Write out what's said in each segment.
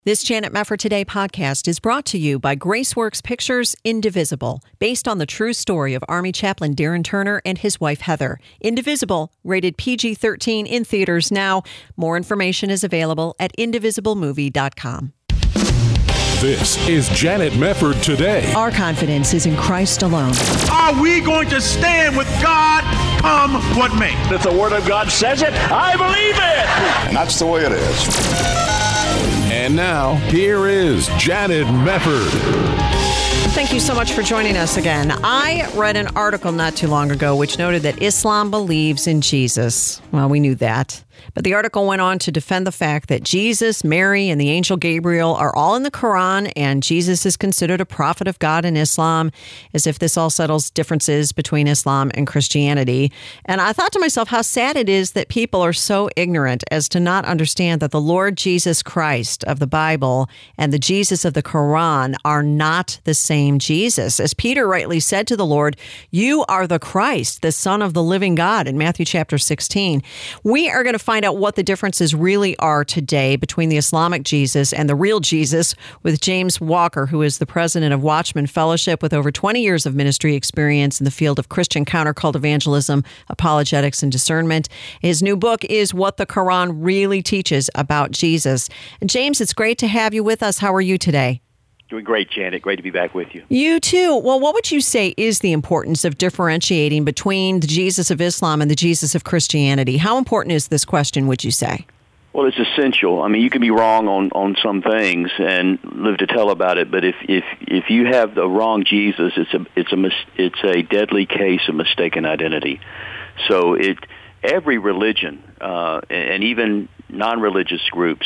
This Janet Mefford Today podcast is brought to you by Graceworks Pictures' Indivisible, based on the true story of Army Chaplain Darren Turner and his wife Heather. Indivisible, rated PG-13 in theaters now. More information is available at indivisiblemovie.com. This is Janet Mefford Today. Our confidence is in Christ alone. Are we going to stand with God come what may? If the Word of God says it, I believe it. And that's the way it is. And now, here is Janet Mefford. Thank you so much for joining us again. I read an article not too long ago which noted that Islam believes in Jesus. Well, we knew that. But the article went on to defend the fact that Jesus, Mary, and the angel Gabriel are all in the Quran, and Jesus is considered a prophet of God in Islam, as if this all settles differences between Islam and Christianity. And I thought to myself how sad it is that people are so ignorant as to not understand that the Lord Jesus Christ of the Bible and the Jesus of the Quran are not the same Jesus. As Peter rightly said to the Lord, "You are the Christ, the Son of the living God," in Matthew chapter 16. We are going to find out what the differences really are today between the Islamic Jesus and the real Jesus with James Walker, who is the president of Watchman Fellowship with over 20 years of ministry experience in the field of Christian countercult evangelism, apologetics, and discernment. His new book is What the Quran Really Teaches About Jesus. And James, it's great to have you with us. How are you today? Doing great, Janet. Great to be back with you. You too. Well, what would you say is the importance of differentiating between the Jesus of Islam and the Jesus of Christianity? How important is this question, would you say? Well, it's essential. I mean, you can be wrong on some things and live to tell about it, but if you have the wrong Jesus, it's a deadly case of mistaken identity. So every religion and even non-religious groups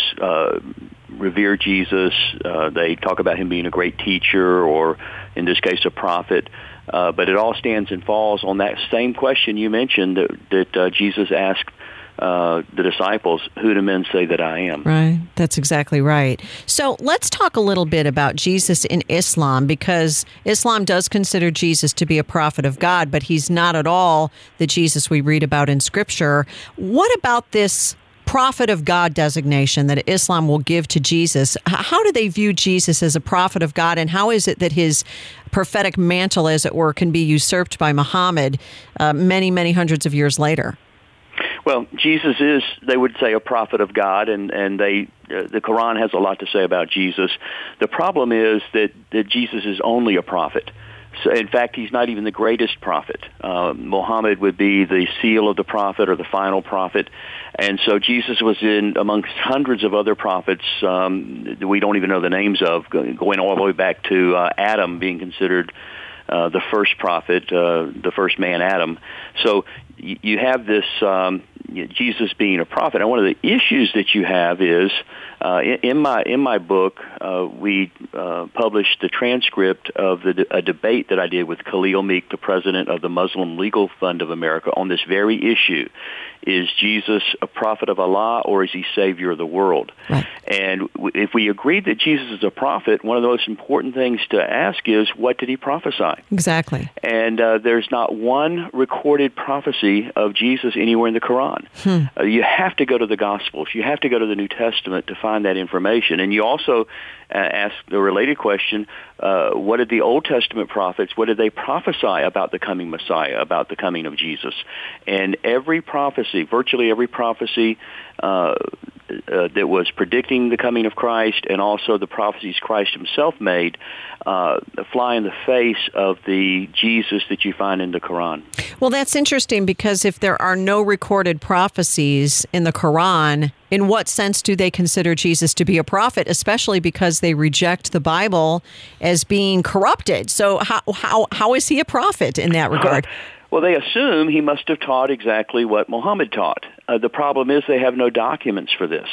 revere Jesus. They talk about him being a great teacher, or in this case, a prophet. But it all stands and falls on that same question you mentioned that Jesus asked the disciples, "Who do men say that I am?" Right. That's exactly right. So let's talk a little bit about Jesus in Islam, because Islam does consider Jesus to be a prophet of God, but he's not at all the Jesus we read about in Scripture. What about this prophet of God designation that Islam will give to Jesus? How do they view Jesus as a prophet of God, and how is it that his prophetic mantle, as it were, can be usurped by Muhammad many, many hundreds of years later? Well, Jesus is, they would say, a prophet of God, and the Quran has a lot to say about Jesus. The problem is that Jesus is only a prophet. So, in fact, he's not even the greatest prophet. Muhammad would be the seal of the prophet or the final prophet. And so Jesus was in amongst hundreds of other prophets that we don't even know the names of, going all the way back to Adam being considered the first prophet, the first man, Adam. So you have this Jesus being a prophet. And one of the issues that you have is in my book, we published the transcript of a debate that I did with Khalil Meek, the president of the Muslim Legal Fund of America, on this very issue. Is Jesus a prophet of Allah, or is he Savior of the world? Right. And if we agree that Jesus is a prophet, one of the most important things to ask is, what did he prophesy? Exactly. And there's not one recorded prophecy of Jesus anywhere in the Quran. You have to go to the Gospels. You have to go to the New Testament to find that information. And you also ask the related question, what did the Old Testament prophets, what did they prophesy about the coming Messiah, about the coming of Jesus? And every prophecy, virtually every prophecy that was predicting the coming of Christ, and also the prophecies Christ himself made, fly in the face of the Jesus that you find in the Quran. Well, that's interesting, because if there are no recorded prophecies in the Quran, in what sense do they consider Jesus to be a prophet, especially because they reject the Bible as being corrupted? So how is he a prophet in that regard? Well, they assume he must have taught exactly what Muhammad taught. The problem is they have no documents for this.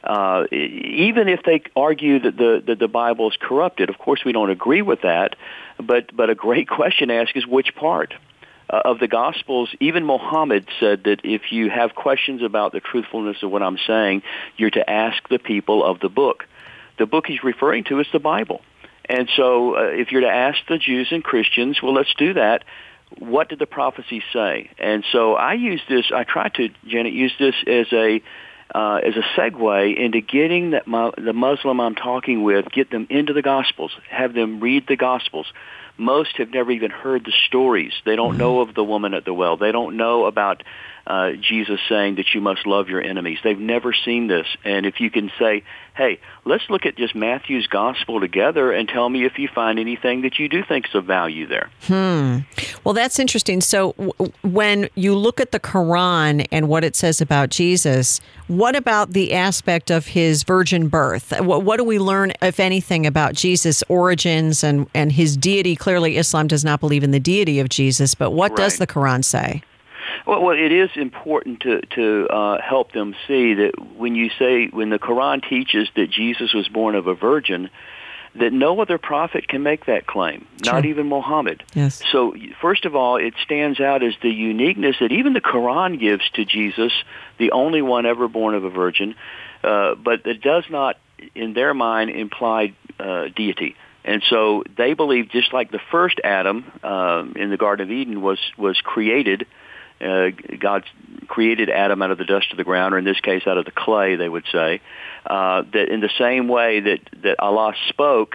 Even if they argue that the Bible is corrupted, of course we don't agree with that, but a great question to ask is which part? Of the Gospels, even Muhammad said that if you have questions about the truthfulness of what I'm saying, you're to ask the people of the book. The book he's referring to is the Bible. And so if you're to ask the Jews and Christians, well, let's do that. What did the prophecy say? And so I try to, Janet, use this as as a segue into getting the Muslim I'm talking with, get them into the Gospels, have them read the Gospels. Most have never even heard the stories. They don't know of the woman at the well. They don't know about Jesus saying that you must love your enemies. They've never seen this. And if you can say, hey, let's look at just Matthew's gospel together and tell me if you find anything that you do think is of value there. Well, that's interesting. So when you look at the Quran and what it says about Jesus, what about the aspect of his virgin birth? What do we learn, if anything, about Jesus' origins and his deity? Clearly, Islam does not believe in the deity of Jesus, but what does the Quran say? Well, it is important to help them see that when the Quran teaches that Jesus was born of a virgin, that no other prophet can make that claim, not even Muhammad. Yes. So, first of all, it stands out as the uniqueness that even the Quran gives to Jesus, the only one ever born of a virgin, but it does not, in their mind, imply deity. And so they believe, just like the first Adam in the Garden of Eden was created, God created Adam out of the dust of the ground, or in this case, out of the clay, they would say, that in the same way that Allah spoke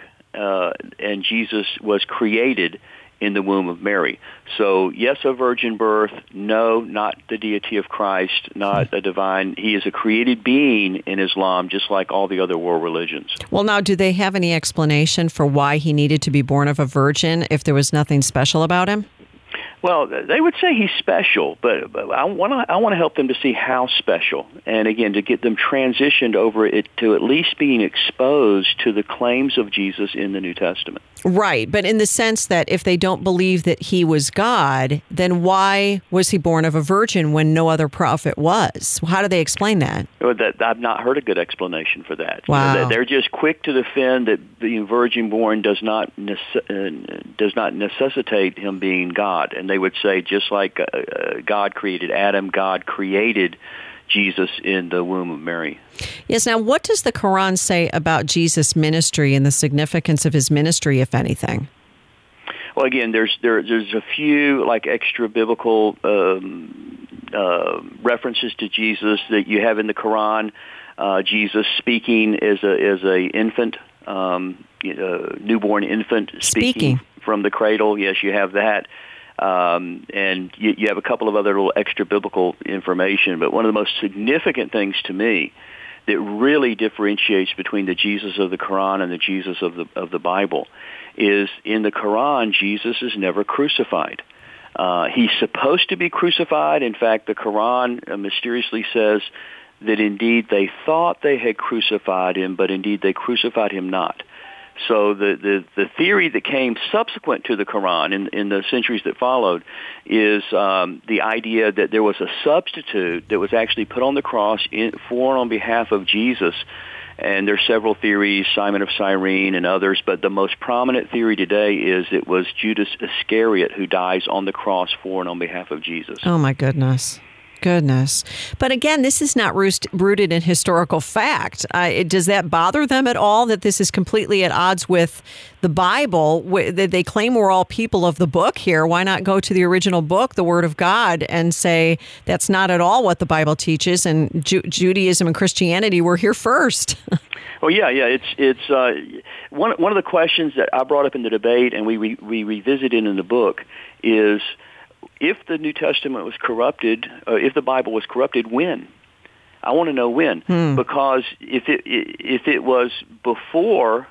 and Jesus was created in the womb of Mary. So, yes, a virgin birth, no, not the deity of Christ, not a divine. He is a created being in Islam, just like all the other world religions. Well, now, do they have any explanation for why he needed to be born of a virgin if there was nothing special about him? Well, they would say he's special, but I want to help them to see how special, and again, to get them transitioned over it to at least being exposed to the claims of Jesus in the New Testament. Right, but in the sense that if they don't believe that he was God, then why was he born of a virgin when no other prophet was? How do they explain that? I've not heard a good explanation for that. Wow. They're just quick to defend that being virgin born does not necessitate him being God, and they would say just like God created Adam, God created Jesus in the womb of Mary. Yes. Now, what does the Quran say about Jesus' ministry and the significance of his ministry, if anything? Well, again, there's a few like extra biblical references to Jesus that you have in the Quran. Jesus speaking as a infant, newborn infant speaking from the cradle. Yes, you have that. And you have a couple of other little extra biblical information, but one of the most significant things to me that really differentiates between the Jesus of the Quran and the Jesus of the Bible is in the Quran, Jesus is never crucified. He's supposed to be crucified. In fact, the Quran mysteriously says that indeed they thought they had crucified him, but indeed they crucified him not. So the theory that came subsequent to the Quran in the centuries that followed is the idea that there was a substitute that was actually put on the cross for and on behalf of Jesus. And there's several theories, Simon of Cyrene and others, but the most prominent theory today is it was Judas Iscariot who dies on the cross for and on behalf of Jesus. Oh, my goodness. But again, this is not rooted in historical fact. Does that bother them at all that this is completely at odds with the Bible? They claim we're all people of the book here. Why not go to the original book, the Word of God, and say that's not at all what the Bible teaches, and Judaism and Christianity were here first? Well, yeah. It's one of the questions that I brought up in the debate, and we revisited in the book, is if the New Testament was corrupted, if the Bible was corrupted, when? I want to know when, because if it was before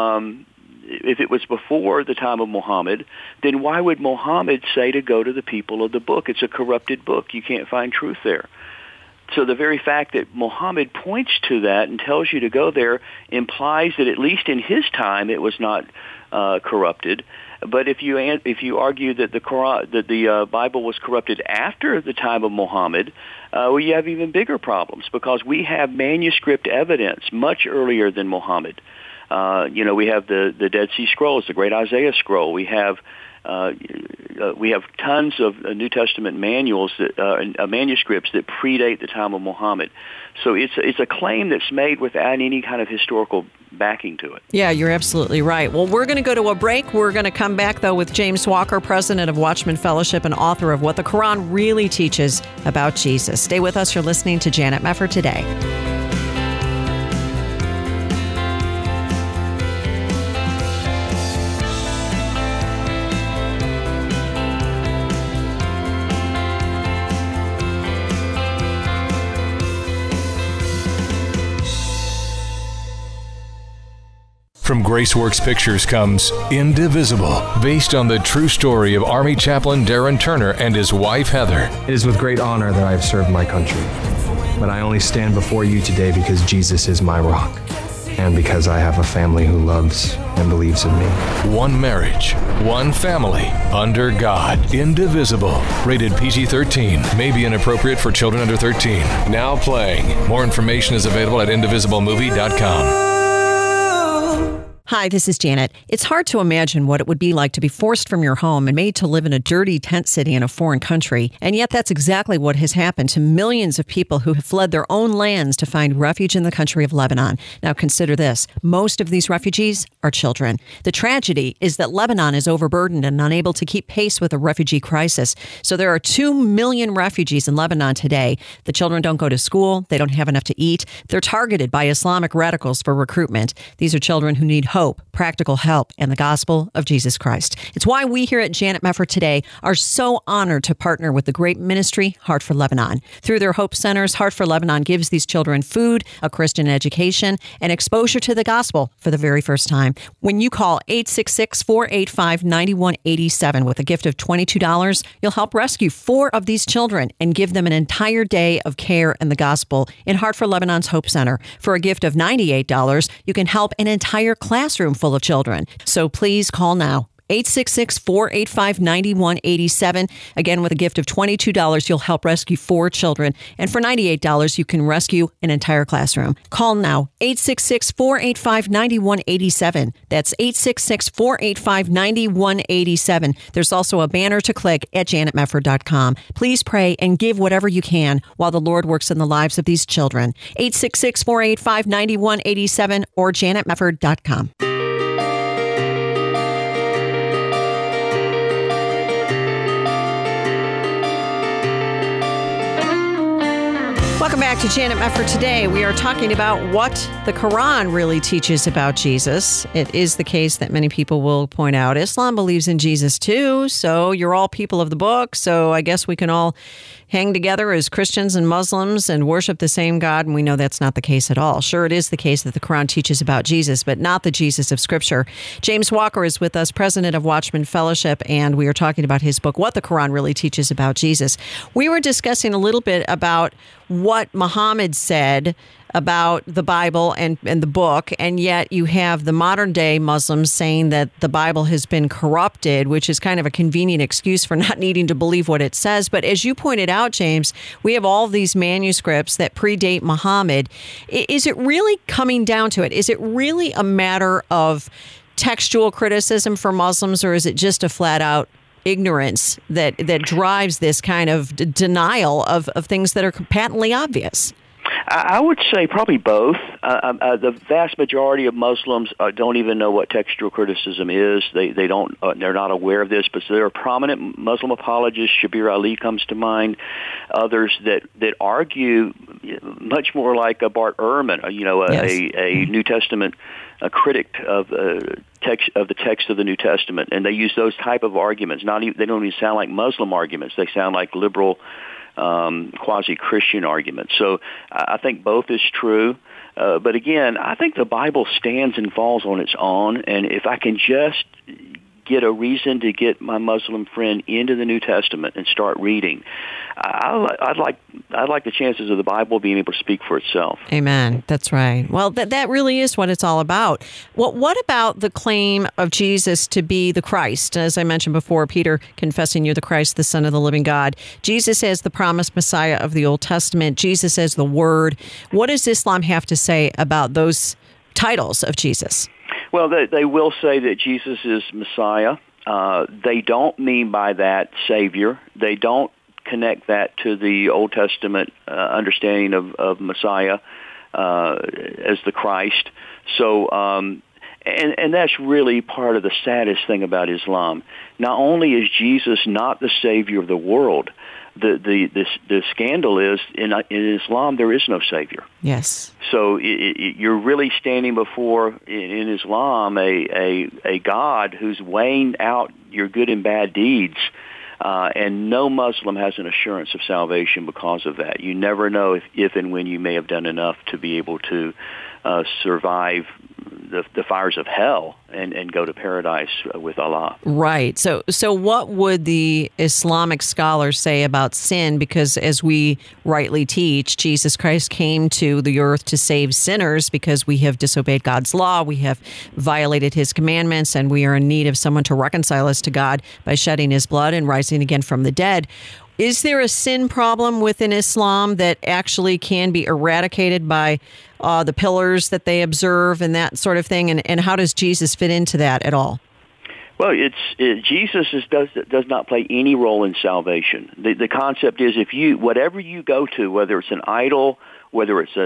the time of Muhammad, then why would Muhammad say to go to the people of the book? It's a corrupted book. You can't find truth there. So the very fact that Muhammad points to that and tells you to go there implies that at least in his time it was not corrupted. But if you argue that the Quran, that the Bible was corrupted after the time of Muhammad, well, you have even bigger problems because we have manuscript evidence much earlier than Muhammad. We have the Dead Sea Scrolls, the Great Isaiah Scroll. We have tons of New Testament manuals manuscripts that predate the time of Muhammad. So it's a claim that's made without any kind of historical backing to it. Yeah, you're absolutely right. Well, we're going to go to a break. We're going to come back, though, with James Walker, president of Watchman Fellowship and author of What the Quran Really Teaches About Jesus. Stay with us. You're listening to Janet Mefford Today. From Graceworks Pictures comes Indivisible, based on the true story of Army Chaplain Darren Turner and his wife, Heather. It is with great honor that I have served my country, but I only stand before you today because Jesus is my rock, and because I have a family who loves and believes in me. One marriage, one family, under God. Indivisible, rated PG-13, may be inappropriate for children under 13. Now playing. More information is available at indivisiblemovie.com. Hi, this is Janet. It's hard to imagine what it would be like to be forced from your home and made to live in a dirty tent city in a foreign country. And yet that's exactly what has happened to millions of people who have fled their own lands to find refuge in the country of Lebanon. Now consider this. Most of these refugees are children. The tragedy is that Lebanon is overburdened and unable to keep pace with the refugee crisis. So there are 2 million refugees in Lebanon today. The children don't go to school. They don't have enough to eat. They're targeted by Islamic radicals for recruitment. These are children who need hope, practical help, and the gospel of Jesus Christ. It's why we here at Janet Mefford Today are so honored to partner with the great ministry, Heart for Lebanon. Through their Hope Centers, Heart for Lebanon gives these children food, a Christian education, and exposure to the gospel for the very first time. When you call 866-485-9187 with a gift of $22, you'll help rescue 4 of these children and give them an entire day of care and the gospel in Heart for Lebanon's Hope Center. For a gift of $98, you can help an entire classroom full of children. So please call now. 866-485-9187. Again, with a gift of $22, you'll help rescue 4 children. And for $98, you can rescue an entire classroom. Call now. 866-485-9187. That's 866-485-9187. There's also a banner to click at janetmefford.com. Please pray and give whatever you can while the Lord works in the lives of these children. 866-485-9187 or janetmefford.com. Welcome back to Janet Mefford Today. We are talking about what the Quran really teaches about Jesus. It is the case that many people will point out Islam believes in Jesus too, so you're all people of the book, so I guess we can all hang together as Christians and Muslims and worship the same God, and we know that's not the case at all. Sure, it is the case that the Quran teaches about Jesus, but not the Jesus of Scripture. James Walker is with us, president of Watchman Fellowship, and we are talking about his book, What the Quran Really Teaches About Jesus. We were discussing a little bit about what Muhammad said about the Bible and the book, and yet you have the modern day Muslims saying that the Bible has been corrupted, which is kind of a convenient excuse for not needing to believe what it says. But as you pointed out, James, we have all these manuscripts that predate Muhammad. Is it really coming down to it? Is it really a matter of textual criticism for Muslims, or is it just a flat out ignorance that drives this kind of denial of things that are patently obvious? I would say probably both. The vast majority of Muslims don't even know what textual criticism is. They don't. They're not aware of this. But there are prominent Muslim apologists. Shabir Ali comes to mind. Others that argue much more like a Bart Ehrman, a New Testament critic of the text of the New Testament, and they use those type of arguments. They don't even sound like Muslim arguments. They sound like liberal, quasi-Christian arguments. So I think both is true. But again, I think the Bible stands and falls on its own. And if I can just get a reason to get my Muslim friend into the New Testament and start reading, I'd like the chances of the Bible being able to speak for itself. Amen. That's right. Well, that really is what it's all about. What about the claim of Jesus to be the Christ? As I mentioned before, Peter confessing you're the Christ, the Son of the living God. Jesus as the promised Messiah of the Old Testament. Jesus as the Word. What does Islam have to say about those titles of Jesus? Well, they will say that Jesus is Messiah. They don't mean by that Savior. They don't connect that to the Old Testament understanding of Messiah. as the Christ. So, and that's really part of the saddest thing about Islam. Not only is Jesus not the Savior of the world, the scandal is in Islam there is no Savior. Yes. So you're really standing before in Islam a God who's weighing out your good and bad deeds. And no Muslim has an assurance of salvation because of that. You never know if and when you may have done enough to be able to survive the fires of hell and go to paradise with Allah. Right. So what would the Islamic scholars say about sin? Because as we rightly teach, Jesus Christ came to the earth to save sinners because we have disobeyed God's law, we have violated his commandments, and we are in need of someone to reconcile us to God by shedding his blood and rising again from the dead. Is there a sin problem within Islam that actually can be eradicated by the pillars that they observe and that sort of thing? And how does Jesus fit into that at all? Well, Jesus does not play any role in salvation. The concept is whatever you go to, whether it's an idol, whether it's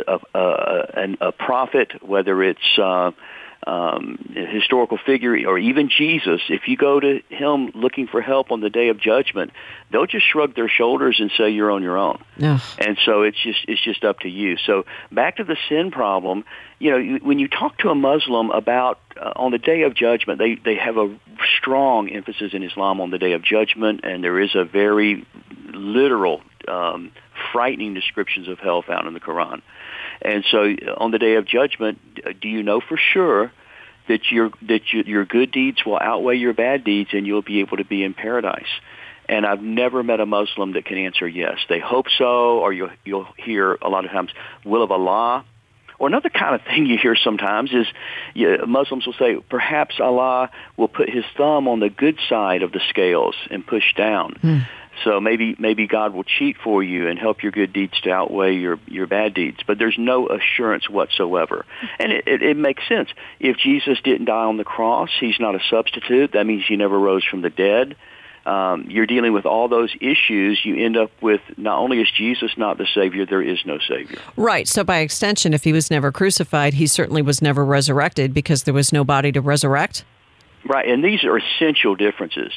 a prophet, whether it's a historical figure, or even Jesus, if you go to him looking for help on the day of judgment, they'll just shrug their shoulders and say you're on your own. Ugh. And so it's just up to you. So back to the sin problem, when you talk to a Muslim about on the day of judgment, they have a strong emphasis in Islam on the day of judgment, and there is a very literal, frightening descriptions of hell found in the Quran. And so on the day of judgment, do you know for sure that your good deeds will outweigh your bad deeds and you'll be able to be in paradise? And I've never met a Muslim that can answer yes. They hope so, or you'll hear a lot of times, will of Allah. Or another kind of thing you hear sometimes is Muslims will say, perhaps Allah will put his thumb on the good side of the scales and push down. So maybe God will cheat for you and help your good deeds to outweigh your bad deeds. But there's no assurance whatsoever. And it makes sense. If Jesus didn't die on the cross, he's not a substitute. That means he never rose from the dead. You're dealing with all those issues. You end up with not only is Jesus not the Savior, there is no Savior. Right. So by extension, if he was never crucified, he certainly was never resurrected because there was no body to resurrect? Right, and these are essential differences.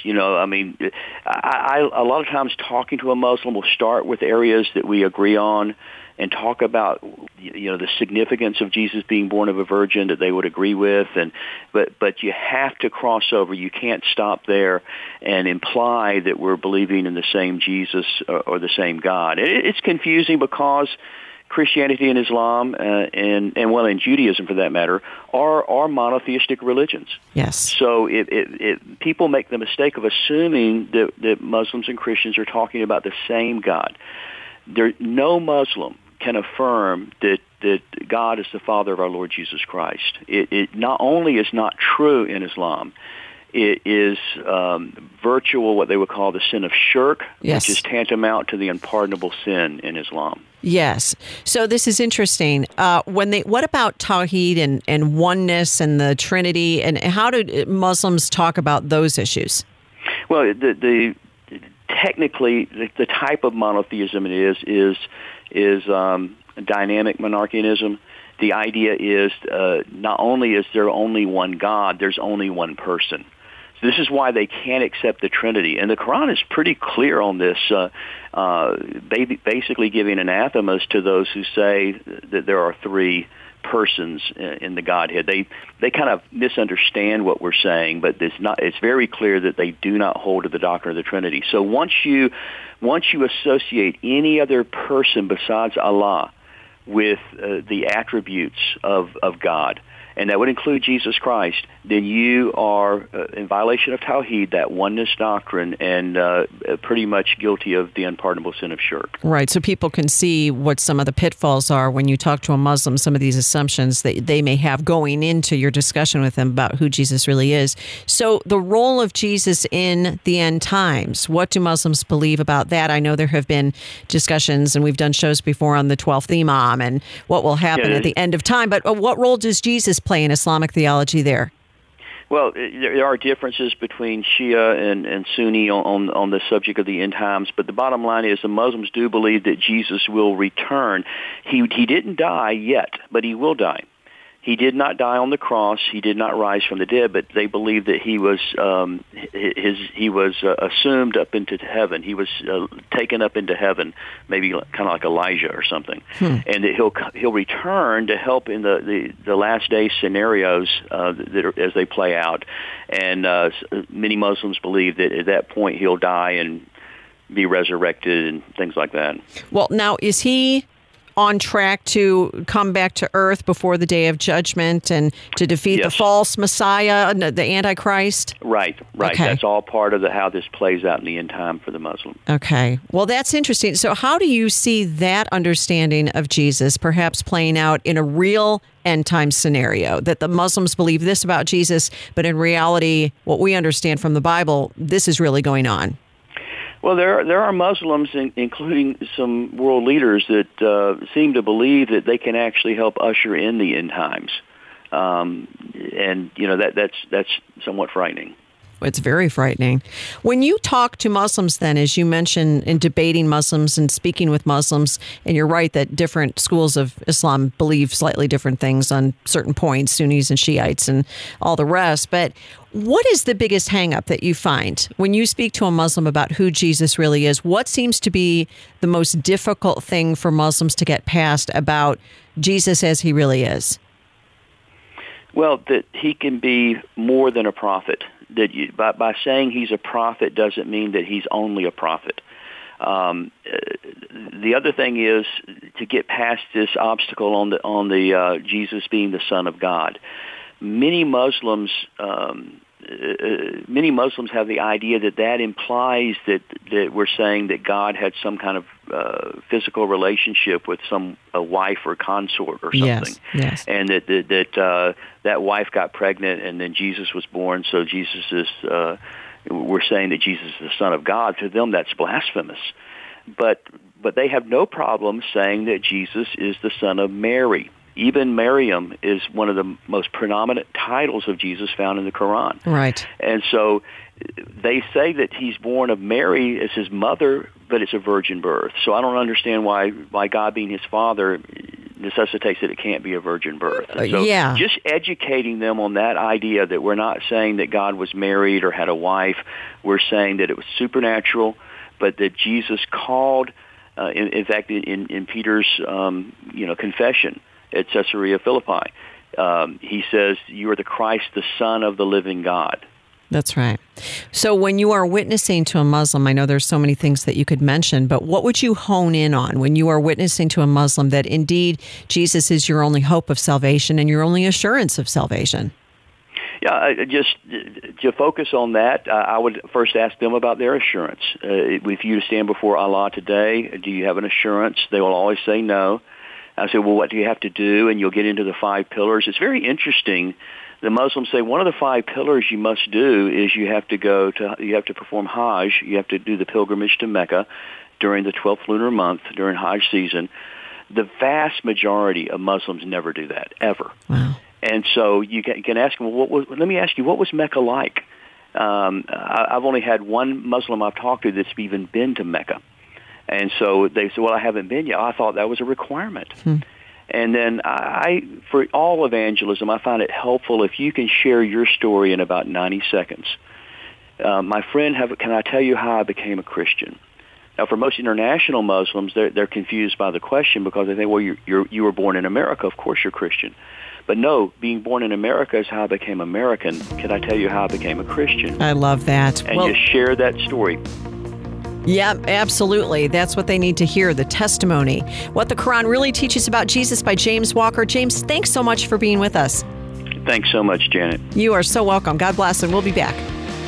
I a lot of times talking to a Muslim will start with areas that we agree on and talk about, the significance of Jesus being born of a virgin that they would agree with, but you have to cross over. You can't stop there and imply that we're believing in the same Jesus or the same God. It's confusing because Christianity and Islam and in Judaism for that matter are monotheistic religions. Yes. So people make the mistake of assuming that Muslims and Christians are talking about the same God. No Muslim can affirm that God is the Father of our Lord Jesus Christ. It not only is not true in Islam, it is virtual, what they would call the sin of shirk, yes, which is tantamount to the unpardonable sin in Islam. Yes. So this is interesting. What about Tawheed and oneness and the Trinity, and how do Muslims talk about those issues? Well, technically, the type of monotheism it is dynamic monarchianism. The idea is not only is there only one God, there's only one person. So this is why they can't accept the Trinity. And the Quran is pretty clear on this, basically giving anathemas to those who say that there are three persons in the Godhead. They kind of misunderstand what we're saying, but it's very clear that they do not hold to the doctrine of the Trinity. So once you associate any other person besides Allah with the attributes of God, and that would include Jesus Christ, then you are in violation of Tawheed, that oneness doctrine, and pretty much guilty of the unpardonable sin of shirk. Right, so people can see what some of the pitfalls are when you talk to a Muslim, some of these assumptions that they may have going into your discussion with them about who Jesus really is. So the role of Jesus in the end times, what do Muslims believe about that? I know there have been discussions, and we've done shows before on the 12th Imam and what will happen at the end of time, but what role does Jesus play in Islamic theology there? Well, there are differences between Shia and Sunni on the subject of the end times, but the bottom line is the Muslims do believe that Jesus will return. He didn't die yet, but he will die. He did not die on the cross. He did not rise from the dead, but they believe that he was assumed up into heaven. He was taken up into heaven, maybe kind of like Elijah or something, and that he'll return to help in the last day scenarios that are, as they play out. And many Muslims believe that at that point he'll die and be resurrected and things like that. Well, now is he on track to come back to earth before the day of judgment and to defeat the false Messiah, the Antichrist? Right. Okay. That's all part of how this plays out in the end time for the Muslim. Okay. Well, that's interesting. So how do you see that understanding of Jesus perhaps playing out in a real end time scenario, that the Muslims believe this about Jesus, but in reality, what we understand from the Bible, this is really going on? Well, there are Muslims, including some world leaders, that seem to believe that they can actually help usher in the end times, and that's somewhat frightening. It's very frightening. When you talk to Muslims, then, as you mentioned, in debating Muslims and speaking with Muslims, and you're right that different schools of Islam believe slightly different things on certain points, Sunnis and Shiites and all the rest, but what is the biggest hang-up that you find when you speak to a Muslim about who Jesus really is? What seems to be the most difficult thing for Muslims to get past about Jesus as he really is? Well, that he can be more than a prophet. That by saying he's a prophet doesn't mean that he's only a prophet. The other thing is to get past this obstacle on the Jesus being the Son of God. Many Muslims have the idea that implies that we're saying that God had some kind of physical relationship with a wife or consort or something, yes. And that wife got pregnant and then Jesus was born. So Jesus is we're saying that Jesus is the Son of God. To them, that's blasphemous. But they have no problem saying that Jesus is the son of Mary. Even Maryam is one of the most predominant titles of Jesus found in the Quran. Right. And so they say that he's born of Mary as his mother, but it's a virgin birth. So I don't understand why God being his father necessitates that it can't be a virgin birth. So just educating them on that idea that we're not saying that God was married or had a wife. We're saying that it was supernatural, but that Jesus called, in fact, in Peter's confession at Caesarea Philippi, he says, "You are the Christ, the Son of the living God." That's right. So when you are witnessing to a Muslim, I know there's so many things that you could mention, but what would you hone in on when you are witnessing to a Muslim that indeed Jesus is your only hope of salvation and your only assurance of salvation? Yeah, just to focus on that, I would first ask them about their assurance. If you stand before Allah today, do you have an assurance? They will always say no. I say, well, what do you have to do? And you'll get into the 5 pillars. It's very interesting. The Muslims say one of the 5 pillars you must do is you have to perform Hajj. You have to do the pilgrimage to Mecca during the 12th lunar month during Hajj season. The vast majority of Muslims never do that, ever. Wow. And so you can ask them, let me ask you, what was Mecca like? I've only had one Muslim I've talked to that's even been to Mecca. And so they said, well, I haven't been yet. I thought that was a requirement. And then for all evangelism, I find it helpful if you can share your story in about 90 seconds. My friend, can I tell you how I became a Christian? Now, for most international Muslims, they're confused by the question because they think, well, you were born in America. Of course you're Christian. But no, being born in America is how I became American. Can I tell you how I became a Christian? I love that. And just share that story. Yeah, absolutely. That's what they need to hear, the testimony. What the Quran Really Teaches About Jesus by James Walker. James, thanks so much for being with us. Thanks so much, Janet. You are so welcome. God bless, and we'll be back.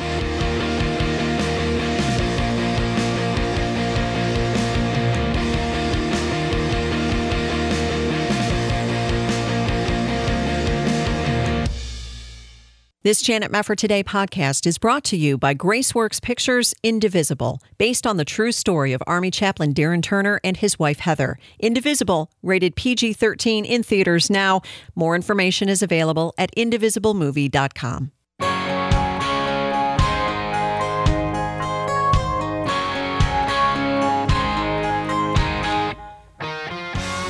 This Janet Mefford Today podcast is brought to you by Graceworks Pictures' Indivisible, based on the true story of Army Chaplain Darren Turner and his wife Heather. Indivisible, rated PG-13 in theaters now. More information is available at indivisiblemovie.com.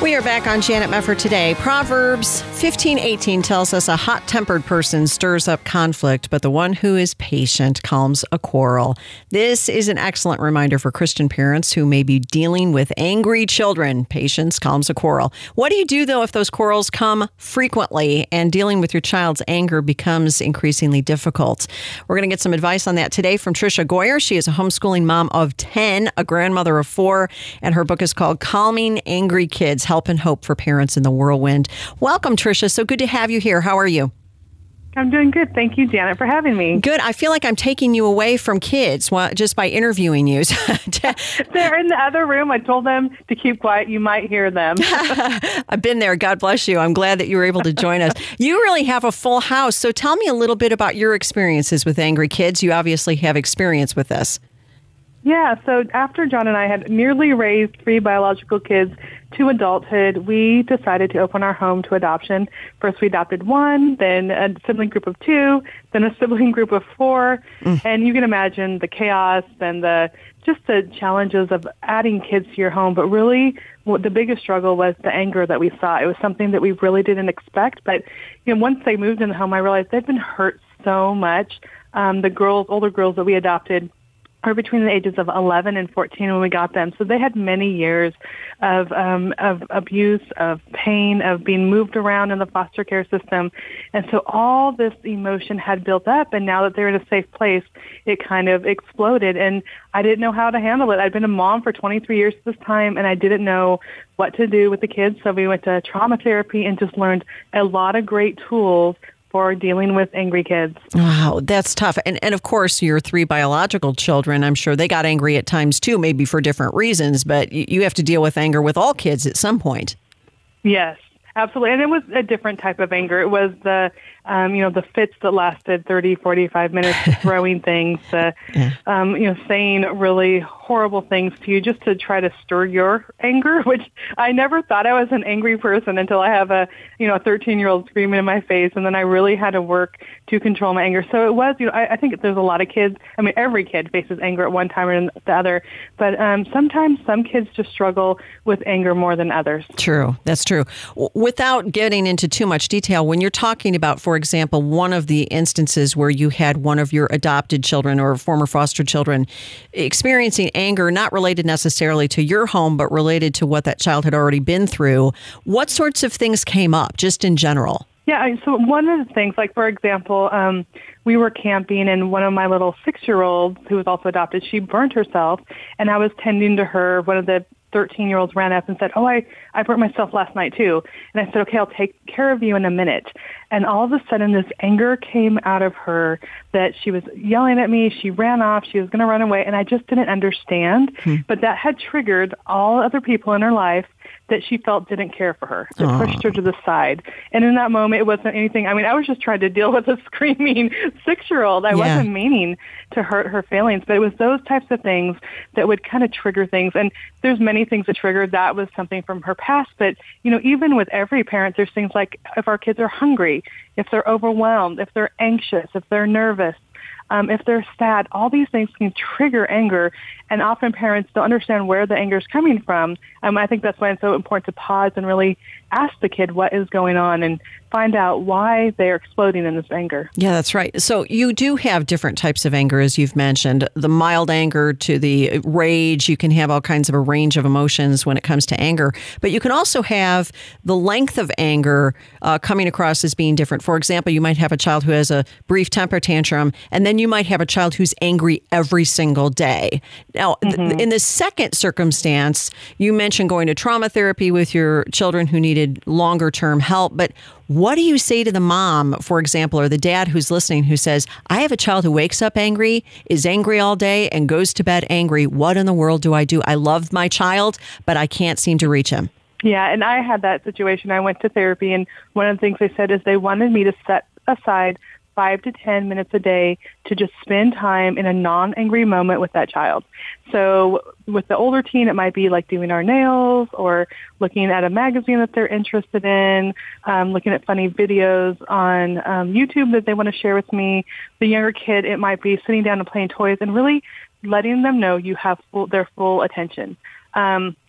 We are back on Janet Mefford today. Proverbs 15:18 tells us a hot-tempered person stirs up conflict, but the one who is patient calms a quarrel. This is an excellent reminder for Christian parents who may be dealing with angry children. Patience calms a quarrel. What do you do, though, if those quarrels come frequently and dealing with your child's anger becomes increasingly difficult? We're going to get some advice on that today from Tricia Goyer. She is a homeschooling mom of 10, a grandmother of 4, and her book is called Calming Angry Kids, Help and Hope for Parents in the Whirlwind. Welcome, Tricia. So good to have you here. How are you? I'm doing good. Thank you, Janet, for having me. Good. I feel like I'm taking you away from kids just by interviewing you. They're in the other room. I told them to keep quiet. You might hear them. I've been there. God bless you. I'm glad that you were able to join us. You really have a full house. So tell me a little bit about your experiences with angry kids. You obviously have experience with this. Yeah, so after John and I had nearly raised 3 biological kids to adulthood, we decided to open our home to adoption. First, we adopted 1, then a sibling group of 2, then a sibling group of 4. And you can imagine the chaos and the challenges of adding kids to your home. But really, the biggest struggle was the anger that we saw. It was something that we really didn't expect. But once they moved in the home, I realized they'd been hurt so much. The older girls that we adopted are between the ages of 11 and 14 when we got them. So they had many years of abuse, of pain, of being moved around in the foster care system. And so all this emotion had built up, and now that they're in a safe place, it kind of exploded. And I didn't know how to handle it. I'd been a mom for 23 years at this time, and I didn't know what to do with the kids. So we went to trauma therapy and just learned a lot of great tools for dealing with angry kids. Wow, that's tough. And of course, your 3 biological children, I'm sure they got angry at times too, maybe for different reasons, but you have to deal with anger with all kids at some point. Yes, absolutely. And it was a different type of anger. It was the fits that lasted 30, 45 minutes, throwing things, saying really horrible things to you just to try to stir your anger, which I never thought I was an angry person until I have a 13-year-old screaming in my face, and then I really had to work to control my anger. So it was, I think there's a lot of kids, every kid faces anger at one time or the other, but sometimes some kids just struggle with anger more than others. True. That's true. Without getting into too much detail, when you're talking about, for example, one of the instances where you had one of your adopted children or former foster children experiencing anger, not related necessarily to your home, but related to what that child had already been through, what sorts of things came up, just in general? Yeah, so one of the things, like, for example, we were camping, and one of my little 6-year-olds, who was also adopted, she burnt herself, and I was tending to her. One of the 13-year-olds ran up and said, I burnt myself last night too. And I said, okay, I'll take care of you in a minute. And all of a sudden, this anger came out of her that she was yelling at me. She ran off. She was going to run away. And I just didn't understand. But that had triggered all other people in her life that she felt didn't care for her, that pushed her to the side. And in that moment, it wasn't anything. I was just trying to deal with a screaming 6-year-old. I wasn't meaning to hurt her feelings, but it was those types of things that would kind of trigger things. And there's many things that triggered. That was something from her past. But, even with every parent, there's things like if our kids are hungry, if they're overwhelmed, if they're anxious, if they're nervous, if they're sad, all these things can trigger anger, and often parents don't understand where the anger is coming from. I think that's why it's so important to pause and really ask the kid what is going on and find out why they're exploding in this anger. Yeah, that's right. So you do have different types of anger, as you've mentioned, the mild anger to the rage. You can have all kinds of a range of emotions when it comes to anger, but you can also have the length of anger coming across as being different. For example, you might have a child who has a brief temper tantrum, and then you might have a child who's angry every single day. Now, in the second circumstance, you mentioned going to trauma therapy with your children who needed longer-term help, but what do you say to the mom, for example, or the dad who's listening who says, I have a child who wakes up angry, is angry all day, and goes to bed angry. What in the world do I do? I love my child, but I can't seem to reach him. Yeah, and I had that situation. I went to therapy, and one of the things they said is they wanted me to set aside 5 to 10 minutes a day to just spend time in a non-angry moment with that child. So with the older teen, it might be like doing our nails or looking at a magazine that they're interested in, looking at funny videos on YouTube that they want to share with me. The younger kid, it might be sitting down and playing toys and really letting them know you have their full attention.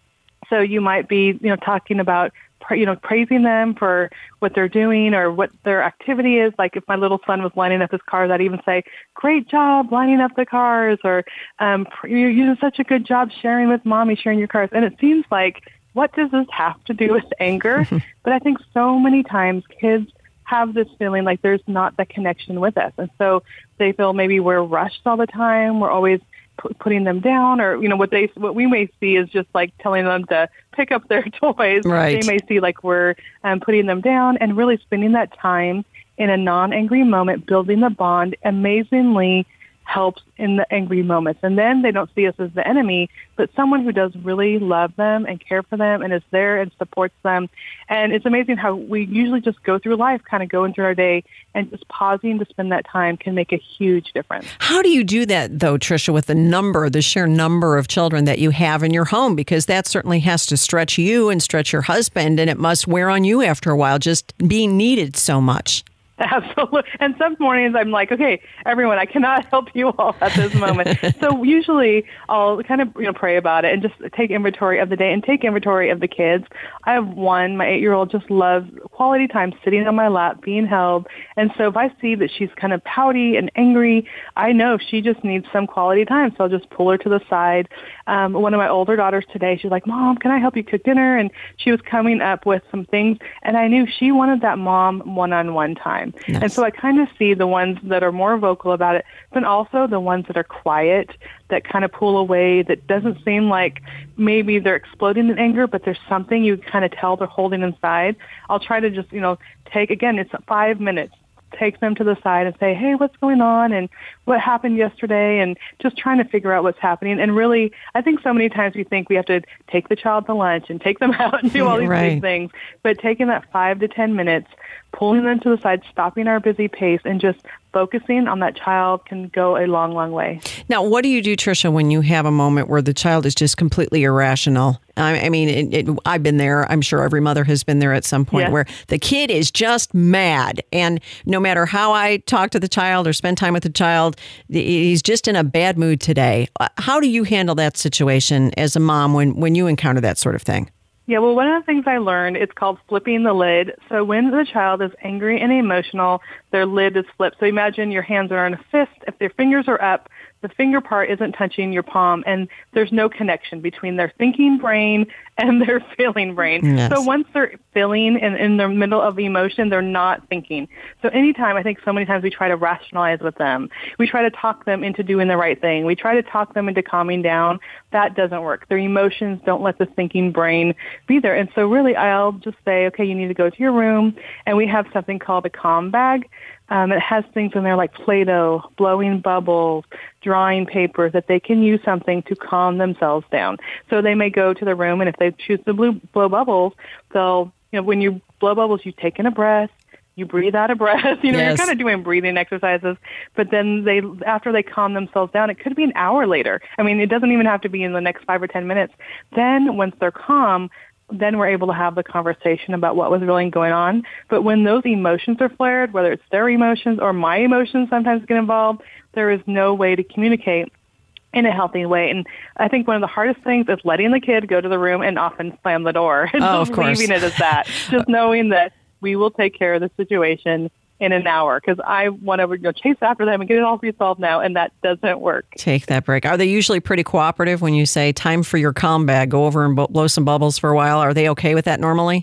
so you might be, talking about, praising them for what they're doing or what their activity is. Like if my little son was lining up his cars, I'd even say, great job lining up the cars, or you're doing such a good job sharing with mommy, sharing your cars. And it seems like, what does this have to do with anger? But I think so many times kids have this feeling like there's not the connection with us. And so they feel maybe we're rushed all the time. We're always putting them down, or what we may see is just like telling them to pick up their toys. Right. They may see like we're putting them down, and really spending that time in a non-angry moment, building the bond, amazingly helps in the angry moments. And then they don't see us as the enemy, but someone who does really love them and care for them and is there and supports them. And it's amazing how we usually just go through life, kind of go into our day, and just pausing to spend that time can make a huge difference. How do you do that, though, Tricia, with the sheer number of children that you have in your home? Because that certainly has to stretch you and stretch your husband, and it must wear on you after a while, just being needed so much. Absolutely. And some mornings I'm like, okay, everyone, I cannot help you all at this moment. So usually I'll kind of, pray about it and just take inventory of the day and take inventory of the kids. I have one, my 8-year-old just loves quality time sitting on my lap, being held. And so if I see that she's kind of pouty and angry, I know she just needs some quality time. So I'll just pull her to the side. One of my older daughters today, she's like, Mom, can I help you cook dinner? And she was coming up with some things, and I knew she wanted that mom one-on-one time. Nice. And so I kind of see the ones that are more vocal about it, but also the ones that are quiet, that kind of pull away, that doesn't seem like maybe they're exploding in anger, but there's something you kind of tell they're holding inside. I'll try to just, take, again, it's 5 minutes. Take them to the side and say, hey, what's going on and what happened yesterday, and just trying to figure out what's happening. And really, I think so many times we think we have to take the child to lunch and take them out and do all these big things, but taking that 5 to 10 minutes, pulling them to the side, stopping our busy pace, and just focusing on that child can go a long, long way. Now, what do you do, Tricia, when you have a moment where the child is just completely irrational? I mean, I've been there. I'm sure every mother has been there at some point, where the kid is just mad. And no matter how I talk to the child or spend time with the child, he's just in a bad mood today. How do you handle that situation as a mom when you encounter that sort of thing? Yeah, well, one of the things I learned, it's called flipping the lid. So when the child is angry and emotional, their lid is flipped. So imagine your hands are in a fist. If their fingers are up, the finger part isn't touching your palm, and there's no connection between their thinking brain and their feeling brain. Yes. So once they're feeling and in the middle of the emotion, they're not thinking. So anytime, I think so many times we try to rationalize with them. We try to talk them into doing the right thing. We try to talk them into calming down. That doesn't work. Their emotions don't let the thinking brain be there. And so really, I'll just say, okay, you need to go to your room, and we have something called a calm bag. It has things in there like Play-Doh, blowing bubbles, drawing paper, that they can use something to calm themselves down. So they may go to the room, and if they choose to blow bubbles, they'll, when you blow bubbles, you take in a breath, you breathe out a breath. You're kind of doing breathing exercises. But then after they calm themselves down, it could be an hour later. I mean, it doesn't even have to be in the next 5 or 10 minutes. Then once they're calm, then we're able to have the conversation about what was really going on. But when those emotions are flared, whether it's their emotions or my emotions sometimes get involved, there is no way to communicate in a healthy way. And I think one of the hardest things is letting the kid go to the room and often slam the door. And of course. Leaving it as that. Just knowing that we will take care of the situation in an hour, because I want to chase after them and get it all resolved now, and that doesn't work. Take that break. Are they usually pretty cooperative when you say, time for your calm bag, go over and blow some bubbles for a while? Are they okay with that normally?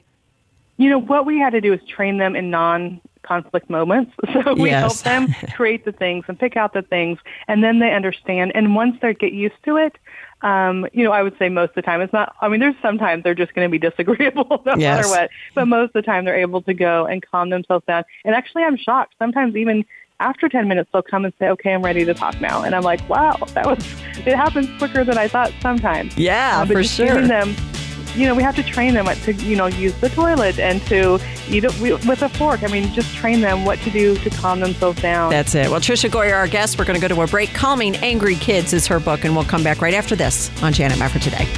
What we had to do is train them in non-conflict moments. So we help them create the things and pick out the things, and then they understand. And once they get used to it, I would say most of the time it's not, there's sometimes they're just going to be disagreeable no matter what, but most of the time they're able to go and calm themselves down. And actually I'm shocked. Sometimes even after 10 minutes, they'll come and say, okay, I'm ready to talk now. And I'm like, wow, it happens quicker than I thought sometimes. Yeah, but for just sure. Giving them, we have to train them to, use the toilet and to eat it with a fork. Just train them what to do to calm themselves down. That's it. Well, Tricia Goyer, our guest, we're going to go to a break. Calming Angry Kids is her book, and we'll come back right after this on Janet Mefford Today.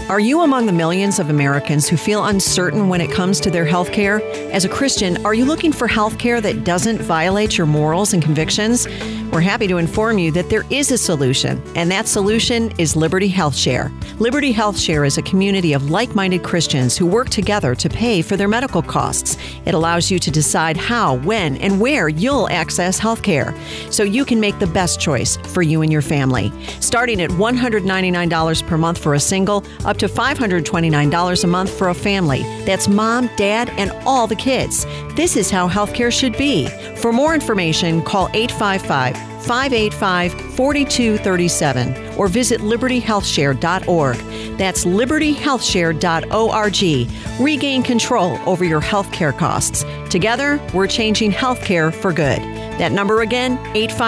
Are you among the millions of Americans who feel uncertain when it comes to their health care? As a Christian, are you looking for health care that doesn't violate your morals and convictions? We're happy to inform you that there is a solution, and that solution is Liberty Health Share. Liberty Health Share is a community of like-minded Christians who work together to pay for their medical costs. It allows you to decide how, when, and where you'll access health care, so you can make the best choice for you and your family. Starting at $199 per month for a single, up to $529 a month for a family. That's mom, dad, and all the kids. This is how healthcare should be. For more information, call 855-585-4237 or visit libertyhealthshare.org. That's libertyhealthshare.org. Regain control over your healthcare costs. Together, we're changing healthcare for good. That number again,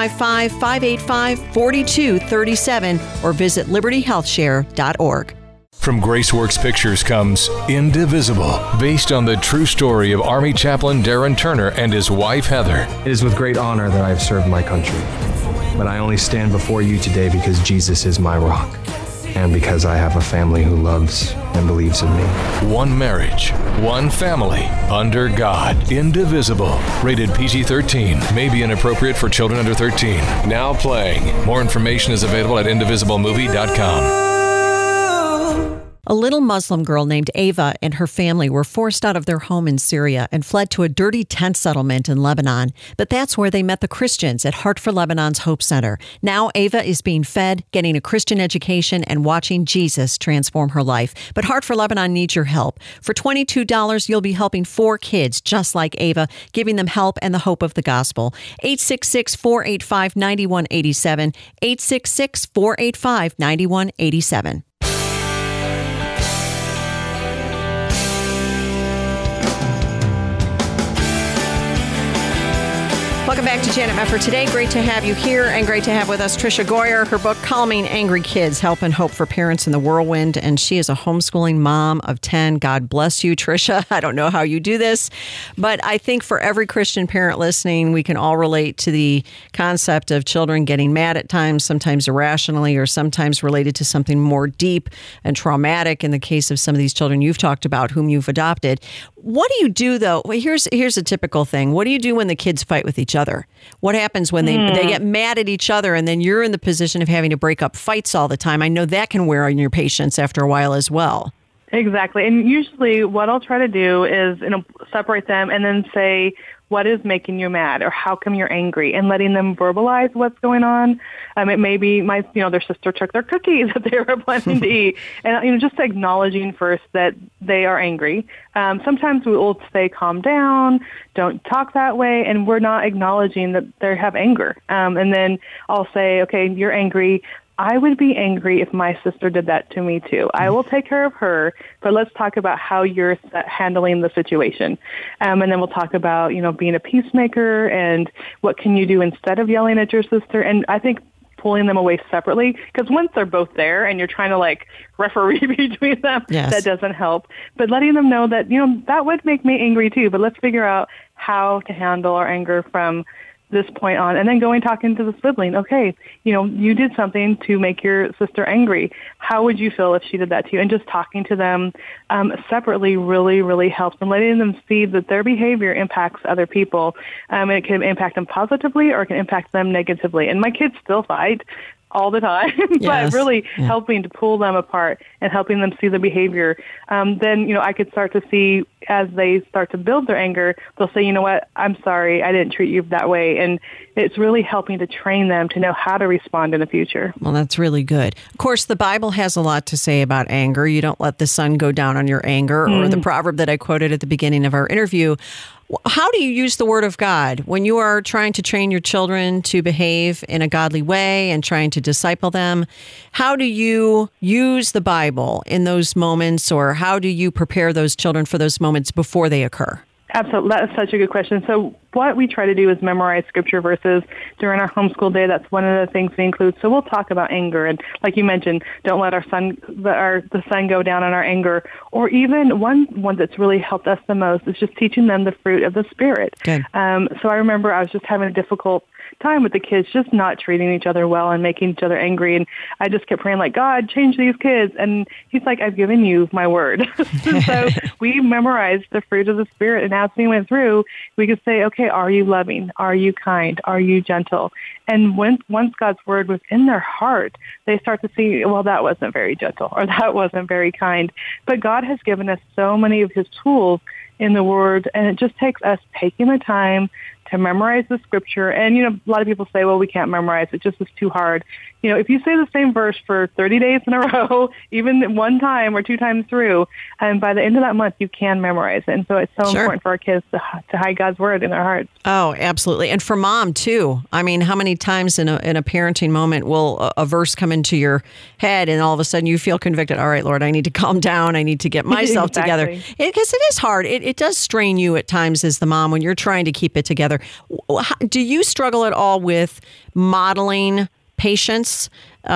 855-585-4237 or visit libertyhealthshare.org. From Graceworks Pictures comes Indivisible, based on the true story of Army Chaplain Darren Turner and his wife Heather. It is with great honor that I have served my country, but I only stand before you today because Jesus is my rock, and because I have a family who loves and believes in me. One marriage, one family, under God. Indivisible, rated PG-13, may be inappropriate for children under 13. Now playing. More information is available at indivisiblemovie.com. A little Muslim girl named Ava and her family were forced out of their home in Syria and fled to a dirty tent settlement in Lebanon. But that's where they met the Christians at Heart for Lebanon's Hope Center. Now Ava is being fed, getting a Christian education, and watching Jesus transform her life. But Heart for Lebanon needs your help. For $22, you'll be helping 4 kids just like Ava, giving them help and the hope of the gospel. 866-485-9187, 866-485-9187. Welcome back to Janet Mefford Today. Great to have you here, and great to have with us Tricia Goyer. Her book, Calming Angry Kids, Help and Hope for Parents in the Whirlwind. And she is a homeschooling mom of 10. God bless you, Tricia. I don't know how you do this, but I think for every Christian parent listening, we can all relate to the concept of children getting mad at times, sometimes irrationally, or sometimes related to something more deep and traumatic in the case of some of these children you've talked about, whom you've adopted. What do you do, though? Well, here's a typical thing. What do you do when the kids fight with each other? What happens when they get mad at each other, and then you're in the position of having to break up fights all the time? I know that can wear on your patience after a while as well. Exactly. And usually what I'll try to do is separate them and then say, what is making you mad, or how come you're angry, and letting them verbalize what's going on. It may be their sister took their cookies that they were planning to eat, and just acknowledging first that they are angry. Sometimes we will say, calm down, don't talk that way, and we're not acknowledging that they have anger. And then I'll say, okay, you're angry. I would be angry if my sister did that to me too. I will take care of her, but let's talk about how you're handling the situation. And then we'll talk about, being a peacemaker and what can you do instead of yelling at your sister. And I think pulling them away separately, because once they're both there and you're trying to referee between them, yes, that doesn't help. But letting them know that, that would make me angry too, but let's figure out how to handle our anger from this point on, and then talking to the sibling. Okay, you did something to make your sister angry. How would you feel if she did that to you? And just talking to them separately really, really helps, and letting them see that their behavior impacts other people. And it can impact them positively, or it can impact them negatively. And my kids still fight all the time, but really helping to pull them apart and helping them see the behavior. Then, I could start to see as they start to build their anger, they'll say, you know what, I'm sorry, I didn't treat you that way. And it's really helping to train them to know how to respond in the future. Well, that's really good. Of course, the Bible has a lot to say about anger. You don't let the sun go down on your anger, or the proverb that I quoted at the beginning of our interview. How do you use the Word of God when you are trying to train your children to behave in a godly way and trying to disciple them? How do you use the Bible in those moments, or how do you prepare those children for those moments before they occur? Absolutely. That is such a good question. So what we try to do is memorize scripture verses during our homeschool day. That's one of the things we include. So we'll talk about anger. And like you mentioned, don't let the sun go down on our anger. Or even one that's really helped us the most is just teaching them the fruit of the Spirit. Good. So I remember I was just having a difficult time with the kids just not treating each other well and making each other angry. And I just kept praying, like, God, change these kids. And he's like, I've given you my word. So we memorized the fruit of the Spirit. And as we went through, we could say, okay, are you loving? Are you kind? Are you gentle? And once God's word was in their heart, they start to see, well, that wasn't very gentle or that wasn't very kind. But God has given us so many of his tools in the word, and it just takes us taking the time to memorize the scripture. And, a lot of people say, well, we can't memorize. It just is too hard. If you say the same verse for 30 days in a row, even one time or two times through, and by the end of that month, you can memorize it. And so it's so important for our kids to hide God's word in their hearts. Oh, absolutely. And for mom, too. I mean, how many times in a parenting moment will a verse come into your head and all of a sudden you feel convicted? All right, Lord, I need to calm down. I need to get myself together. Because it is hard. It does strain you at times as the mom when you're trying to keep it together. Do you struggle at all with modeling patience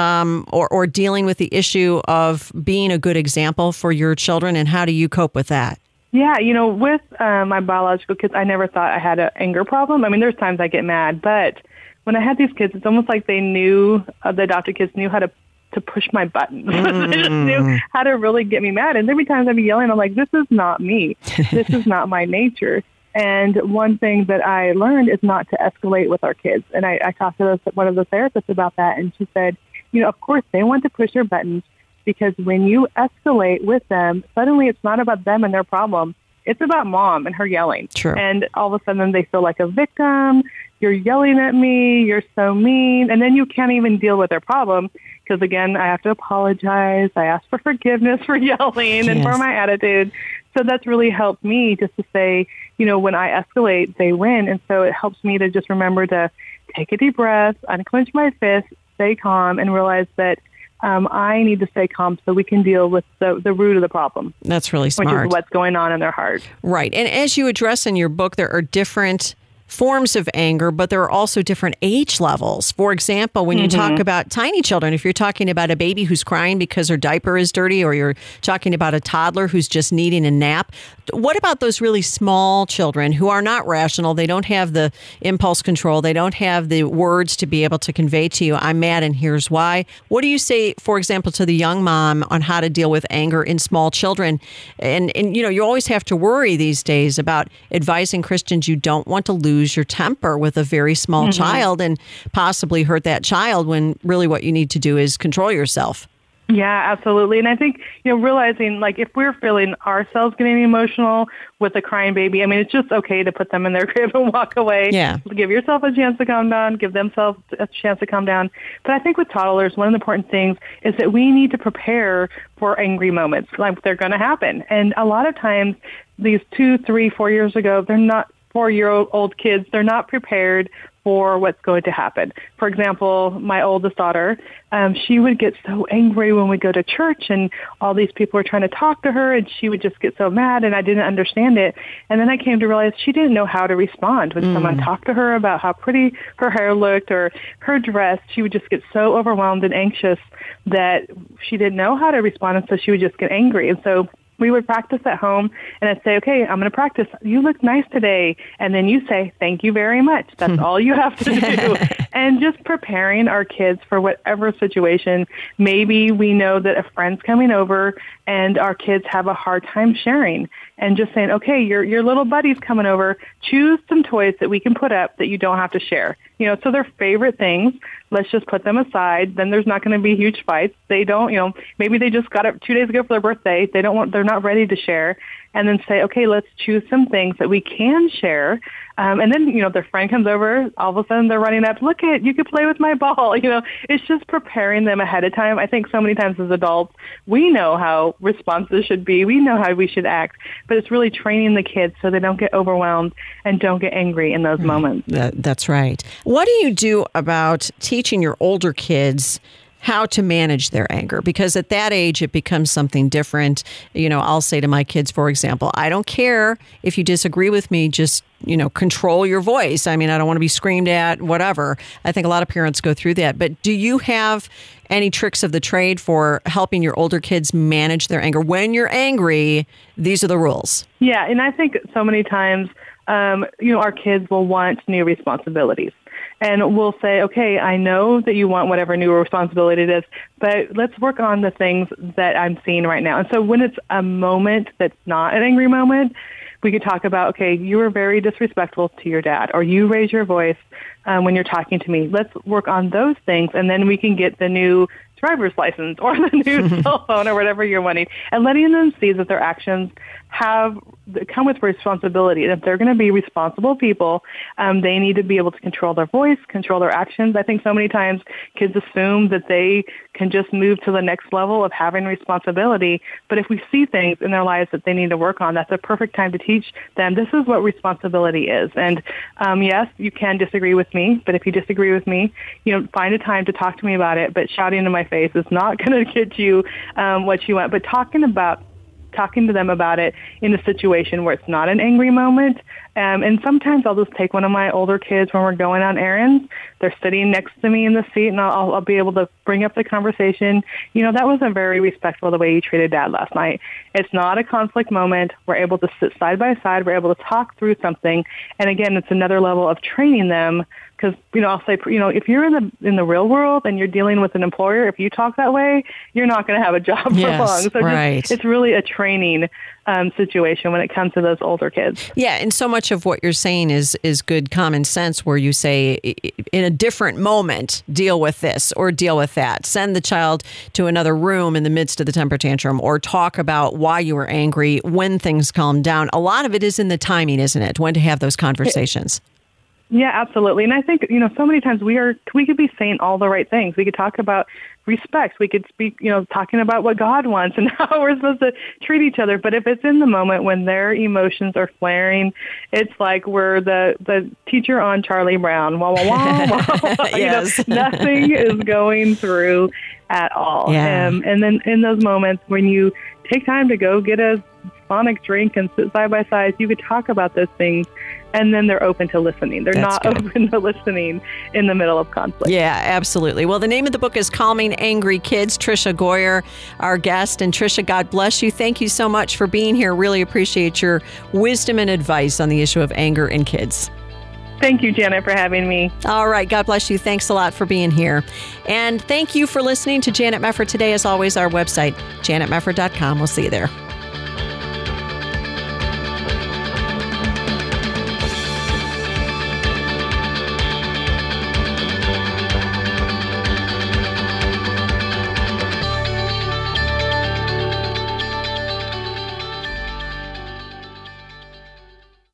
or dealing with the issue of being a good example for your children, and how do you cope with that? Yeah, with my biological kids, I never thought I had an anger problem. I mean, there's times I get mad, but when I had these kids, it's almost like they knew, the adopted kids knew how to push my buttons. They just knew how to really get me mad. And every time I'd be yelling, I'm like, this is not me. This is not my nature. And one thing that I learned is not to escalate with our kids. And I talked to one of the therapists about that, and she said, of course, they want to push your buttons because when you escalate with them, suddenly it's not about them and their problem. It's about mom and her yelling. True. And all of a sudden they feel like a victim. You're yelling at me. You're so mean. And then you can't even deal with their problem because, again, I have to apologize. I ask for forgiveness for yelling and for my attitude. So that's really helped me just to say, when I escalate, they win. And so it helps me to just remember to take a deep breath, unclench my fist, stay calm, and realize that I need to stay calm so we can deal with the root of the problem. That's really smart. Which is what's going on in their heart. Right. And as you address in your book, there are different forms of anger, but there are also different age levels. For example, when you talk about tiny children, if you're talking about a baby who's crying because her diaper is dirty, or you're talking about a toddler who's just needing a nap, what about those really small children who are not rational? They don't have the impulse control. They don't have the words to be able to convey to you, I'm mad and here's why. What do you say, for example, to the young mom on how to deal with anger in small children? And you always have to worry these days about advising Christians you don't want to lose your temper with a very small child and possibly hurt that child when really what you need to do is control yourself. Yeah, absolutely. And I think, realizing like if we're feeling ourselves getting emotional with a crying baby, I mean, it's just okay to put them in their crib and walk away. Yeah. Give yourself a chance to calm down, give themselves a chance to calm down. But I think with toddlers, one of the important things is that we need to prepare for angry moments. Like they're going to happen. And a lot of times these 2, 3, 4 years ago, they're not 4-year-old kids, they're not prepared for what's going to happen. For example, my oldest daughter, she would get so angry when we go to church and all these people were trying to talk to her and she would just get so mad and I didn't understand it. And then I came to realize she didn't know how to respond. When someone talked to her about how pretty her hair looked or her dress, she would just get so overwhelmed and anxious that she didn't know how to respond, and so she would just get angry. And so we would practice at home, and I'd say, okay, I'm going to practice. You look nice today. And then you say, thank you very much. That's all you have to do. And just preparing our kids for whatever situation. Maybe we know that a friend's coming over and our kids have a hard time sharing. And just saying, okay, your little buddy's coming over. Choose some toys that we can put up that you don't have to share. So their favorite things, let's just put them aside. Then there's not going to be huge fights. They don't, maybe they just got it 2 days ago for their birthday. They're not ready to share. And then say, okay, let's choose some things that we can share. And then, their friend comes over, all of a sudden they're running up, look at, you could play with my ball. It's just preparing them ahead of time. I think so many times as adults, we know how responses should be. We know how we should act, but it's really training the kids so they don't get overwhelmed and don't get angry in those moments. That's right. What do you do about teaching your older kids how to manage their anger? Because at that age, it becomes something different. I'll say to my kids, for example, I don't care if you disagree with me, just, control your voice. I mean, I don't want to be screamed at, whatever. I think a lot of parents go through that. But do you have any tricks of the trade for helping your older kids manage their anger? When you're angry, these are the rules. Yeah, and I think so many times, our kids will want new responsibilities. And we'll say, okay, I know that you want whatever new responsibility it is, but let's work on the things that I'm seeing right now. And so when it's a moment that's not an angry moment, we could talk about, okay, you were very disrespectful to your dad, or you raise your voice when you're talking to me. Let's work on those things, and then we can get the new driver's license or the new cell phone or whatever you're wanting, and letting them see that their actions come with responsibility. And if they're going to be responsible people, they need to be able to control their voice, control their actions. I think so many times kids assume that they can just move to the next level of having responsibility. But if we see things in their lives that they need to work on, that's a perfect time to teach them this is what responsibility is. And yes, you can disagree with me, but if you disagree with me, find a time to talk to me about it. But shouting in my face is not going to get you what you want. But talking to them about it in a situation where it's not an angry moment. And sometimes I'll just take one of my older kids when we're going on errands. They're sitting next to me in the seat, and I'll be able to bring up the conversation. That wasn't very respectful the way you treated Dad last night. It's not a conflict moment. We're able to sit side by side. We're able to talk through something. And again, it's another level of training them. Because, I'll say, if you're in the real world and you're dealing with an employer, if you talk that way, you're not going to have a job for long. So right. It's really a training situation when it comes to those older kids. Yeah, and so much of what you're saying is good common sense, where you say, in a different moment, deal with this or deal with that. Send the child to another room in the midst of the temper tantrum, or talk about why you were angry when things calm down. A lot of it is in the timing, isn't it? When to have those conversations. Yeah, absolutely. And I think, so many times we could be saying all the right things. We could talk about respect. We could speak, talking about what God wants and how we're supposed to treat each other. But if it's in the moment when their emotions are flaring, it's like we're the teacher on Charlie Brown. Wah, wah, wah, wah, wah. Yes. Nothing is going through at all. Yeah. And then in those moments when you take time to go get a sonic drink and sit side by side, you could talk about those things, and then they're open to listening. They're not open to listening in the middle of conflict. Yeah, absolutely. Well, the name of the book is Calming Angry Kids. Tricia Goyer, our guest. And Tricia, God bless you. Thank you so much for being here. Really appreciate your wisdom and advice on the issue of anger in kids. Thank you, Janet, for having me. All right. God bless you. Thanks a lot for being here. And thank you for listening to Janet Mefford today. As always, our website, janetmefford.com. We'll see you there.